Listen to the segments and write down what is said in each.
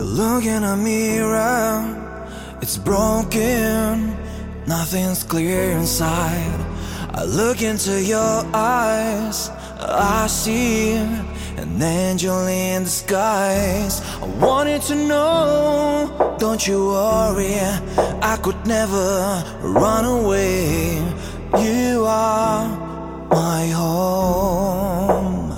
Look in a mirror, it's broken, nothing's clear inside. I look into your eyes, I see an angel in disguise. I wanted to know, don't you worry, I could never run away. You are my home.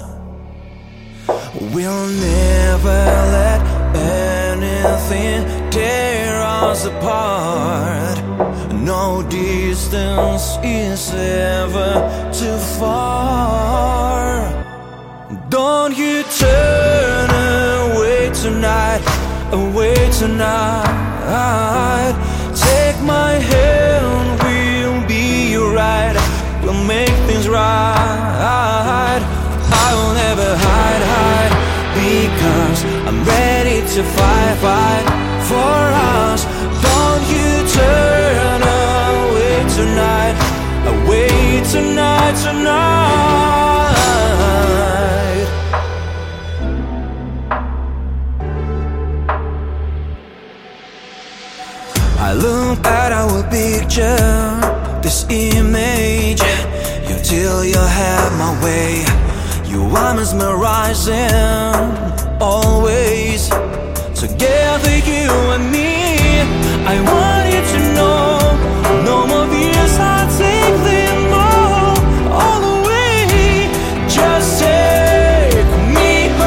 We'll never let anything tear us apart. No distance is ever too far. Don't you turn away tonight, away tonight. Take my hand, we'll be right. We'll make things right. I will never hide, because I'm ready to fight for us. Don't you turn away tonight, tonight. I look at our picture, this image. You till you have my way. You are mesmerizing, always together, you and me. I want you to know, no more fears, I'll take them all away. Just take me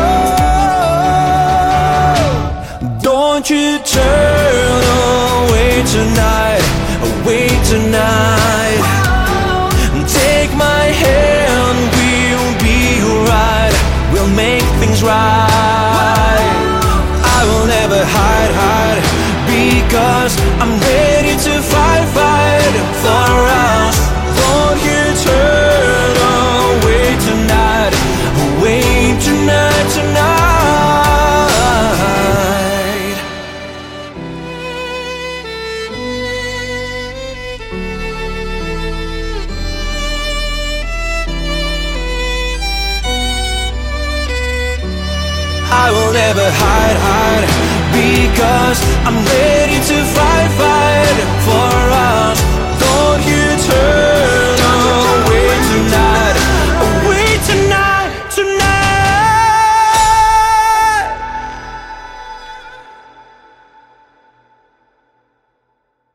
home. Don't you turn away tonight, away tonight. Take my hand, we'll be right. We'll make things right. I will never hide, because I'm ready